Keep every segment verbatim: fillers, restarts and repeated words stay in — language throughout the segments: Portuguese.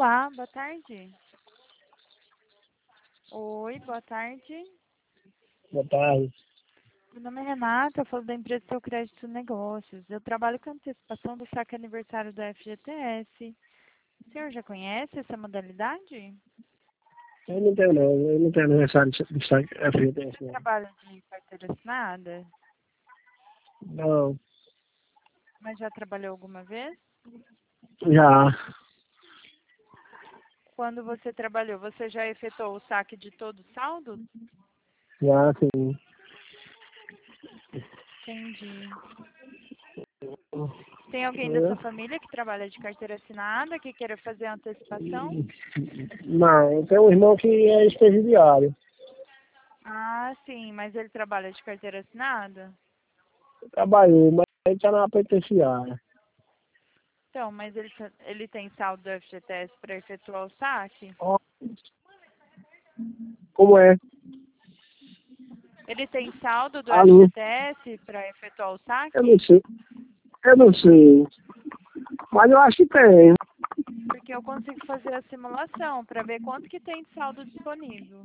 Olá, boa tarde. Oi, boa tarde. Boa tarde. Meu nome é Renata, eu falo da empresa Seu Crédito Negócios. Eu trabalho com antecipação do saque aniversário do F G T S. O senhor já conhece essa modalidade? Eu não tenho não, eu não tenho aniversário do site F G T S Você não. trabalha de carteira assinada? Não, Mas já trabalhou alguma vez? já, Quando você trabalhou, você já efetuou o saque de todo o saldo? já sim. Entendi. Tem alguém da sua família que trabalha de carteira assinada, que queira fazer a antecipação? Não, eu tenho um irmão que é ex-presidiário. Ah, sim, mas ele trabalha de carteira assinada? Trabalhou, mas ele está na penitenciária. Então, mas ele, tá- ele tem saldo do F G T S para efetuar o saque? Ó, como é? Ele tem saldo do Alô? F G T S para efetuar o Eu não saque? sei, eu não sei. Mas eu acho que tem. Porque eu consigo fazer a simulação para ver quanto que tem de saldo disponível.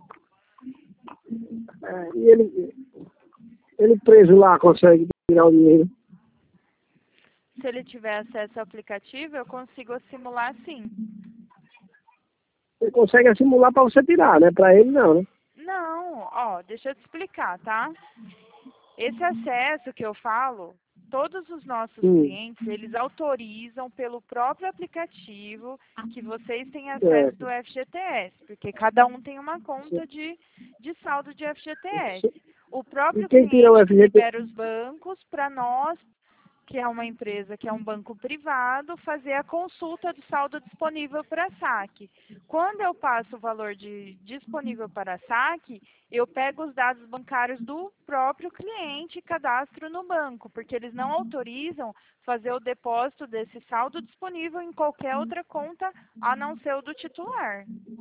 É, e ele, ele preso lá consegue tirar o dinheiro. Se ele tiver acesso ao aplicativo, eu consigo simular sim. Ele consegue simular para você tirar, né? Para ele não, né? Não, ó, deixa eu te explicar, tá? Esse acesso que eu falo, todos os nossos Sim, clientes, eles autorizam pelo próprio aplicativo que vocês têm acesso do certo. F G T S, porque cada um tem uma conta de, de saldo de F G T S. O E próprio quem tira o cliente que F G T? libera os bancos para nós, que é uma empresa, que é um banco privado, fazer a consulta do saldo disponível para saque. Quando eu passo o valor de disponível para saque, eu pego os dados bancários do próprio cliente e cadastro no banco, porque eles não autorizam fazer o depósito desse saldo disponível em qualquer outra conta, a não ser o do titular.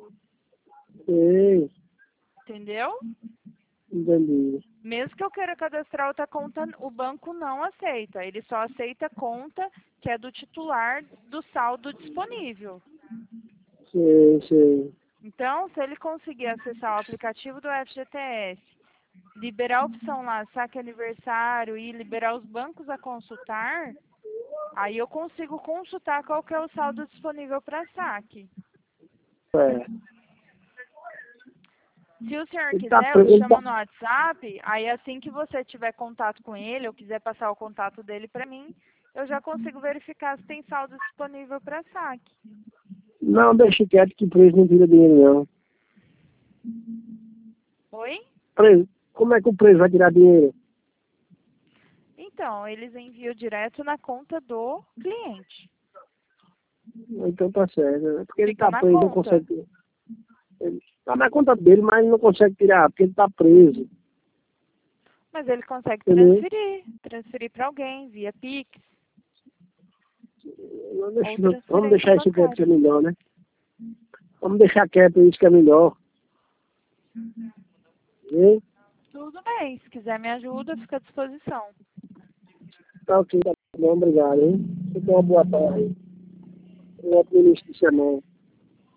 Sim, Entendeu? entendi. Mesmo que eu queira cadastrar outra conta, o banco não aceita. Ele só aceita a conta que é do titular do saldo disponível. Sim, sim. Então, se ele conseguir acessar o aplicativo do F G T S, liberar a opção lá, saque aniversário e liberar os bancos a consultar, aí eu consigo consultar qual que é o saldo disponível para saque. É. Se o senhor Ele tá quiser, eu preso. te Ele tá... chamo no WhatsApp, aí assim que você tiver contato com ele, ou quiser passar o contato dele para mim, eu já consigo verificar se tem saldo disponível para saque. Não, deixa quieto que preso não tira dinheiro, não. Oi? Preso. Como é que o preso vai tirar dinheiro? Então, eles enviam direto na conta do cliente. Então tá certo. Né? Porque ele Fica tá na preso, não conta. consegue. Ele tá na conta dele, mas ele não consegue tirar, porque ele tá preso. Mas ele consegue Entendeu? transferir, transferir para alguém via Pix Não ou deixa- Vamos transferência deixar isso quieto que é bancária. melhor, né? Vamos deixar quieto isso que é melhor. Viu? Tudo bem, se quiser me ajuda, fica à disposição. Tá ok, tá bom, obrigado, hein? Você tem uma boa tarde. Um ótimo início de semana.